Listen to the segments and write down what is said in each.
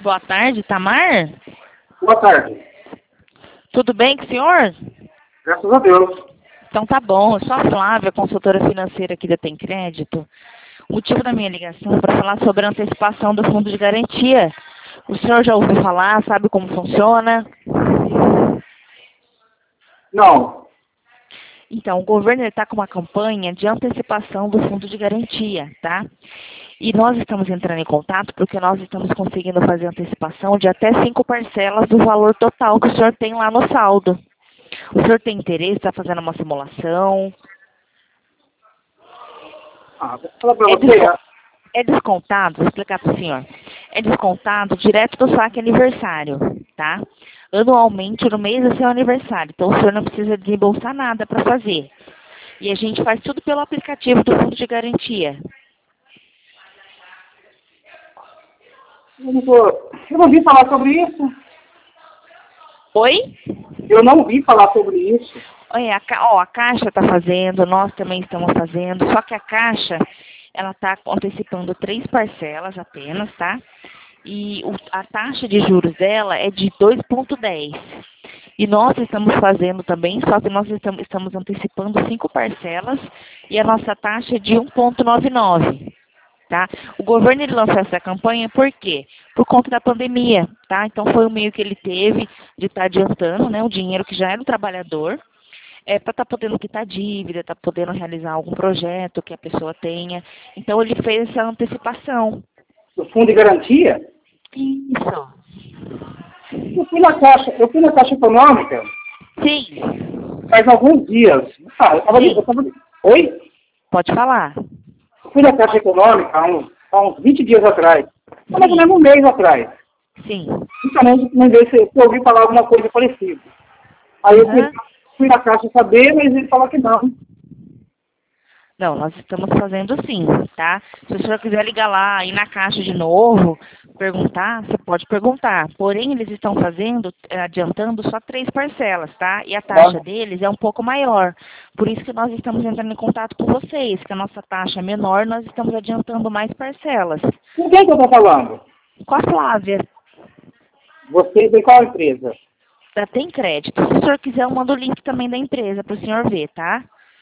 Boa tarde, Tamar. Boa tarde. Tudo bem com o senhor? Graças a Deus. Então tá bom. Eu sou a Flávia, consultora financeira aqui da Tem Crédito. O motivo da minha ligação é para falar sobre a antecipação do fundo de garantia. O senhor já ouviu falar? Sabe como funciona? Não. Então, o governo está com uma campanha de antecipação do fundo de garantia, tá? E nós estamos entrando em contato porque nós estamos conseguindo fazer antecipação de até 5 parcelas do valor total que o senhor tem lá no saldo. O senhor tem interesse, está fazendo uma simulação? Vou falar pra É, você. é descontado, vou explicar para o senhor. É descontado direto do saque aniversário, tá? Anualmente, no mês do seu aniversário. Então, o senhor não precisa desembolsar nada para fazer. E a gente faz tudo pelo aplicativo do fundo de garantia. Eu não vi falar sobre isso. Oi? Eu não vi falar sobre isso. Olha, a Caixa está fazendo, nós também estamos fazendo, só que a Caixa, ela está antecipando 3 parcelas apenas, tá? E a taxa de juros dela é de 2,10. E nós estamos fazendo também, só que nós estamos antecipando 5 parcelas e a nossa taxa é de 1,99. Tá? O governo ele lançou essa campanha por quê? Por conta da pandemia, tá? Então foi o meio que ele teve de estar adiantando, né, o dinheiro que já era do trabalhador, para estar podendo quitar dívida, estar podendo realizar algum projeto que a pessoa tenha. Então ele fez essa antecipação. O fundo de garantia? Isso. Eu fui na Caixa Econômica Sim. faz alguns dias. Oi? Pode falar. Eu fui na Caixa Econômica há uns 20 dias atrás. Há mais ou menos um mês atrás. Sim. Justamente não ver se eu ouvi falar alguma coisa parecida. Aí eu fui na Caixa saber, mas ele falou que não. Não, nós estamos fazendo sim, tá? Se o senhor quiser ligar lá, ir na Caixa de novo, perguntar, você pode perguntar. Porém, eles estão fazendo, adiantando só 3 parcelas, tá? E a taxa deles é um pouco maior. Por isso que nós estamos entrando em contato com vocês, que a nossa taxa é menor, nós estamos adiantando mais parcelas. Com quem que eu estou falando? Com a Flávia, Você de qual empresa? da Tem Crédito. Se o senhor quiser, eu mando o link também da empresa para o senhor ver, tá?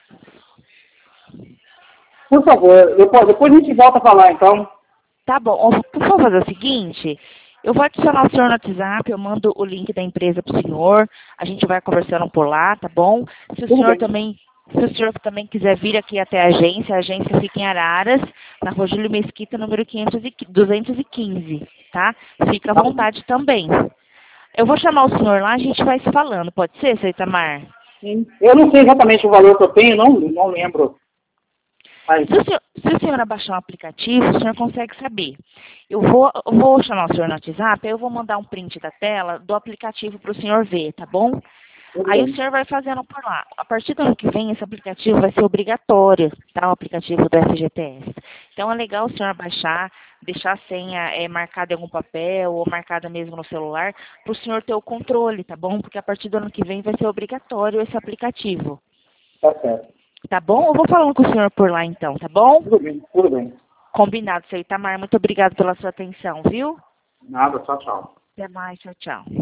Por favor, depois a gente volta a falar, então. Tá bom. Ó, vamos fazer o seguinte, eu vou adicionar o senhor no WhatsApp, eu mando o link da empresa para o senhor, a gente vai conversando por lá, tá bom? Se o senhor também quiser vir aqui até a agência fica em Araras, na Rua Júlio Mesquita, número 215, tá? Fica à vontade também. Eu vou chamar o senhor lá, a gente vai se falando, pode ser, seu Itamar? Sim. Eu não sei exatamente o valor que eu tenho, não lembro. Mas... Se o senhor abaixar o aplicativo, o senhor consegue saber. Eu vou chamar o senhor no WhatsApp, aí eu vou mandar um print da tela do aplicativo para o senhor ver, tá bom? Aí o senhor vai fazendo por lá. A partir do ano que vem, esse aplicativo vai ser obrigatório, tá? O aplicativo do FGTS. Então é legal o senhor baixar, deixar a senha marcada em algum papel ou marcada mesmo no celular, para o senhor ter o controle, tá bom? Porque a partir do ano que vem vai ser obrigatório esse aplicativo. Tá certo. Tá bom? Eu vou falando com o senhor por lá então, tá bom? Tudo bem, tudo bem. Combinado, seu Itamar. Muito obrigado pela sua atenção, viu? Nada, tchau, tchau. Até mais, tchau, tchau.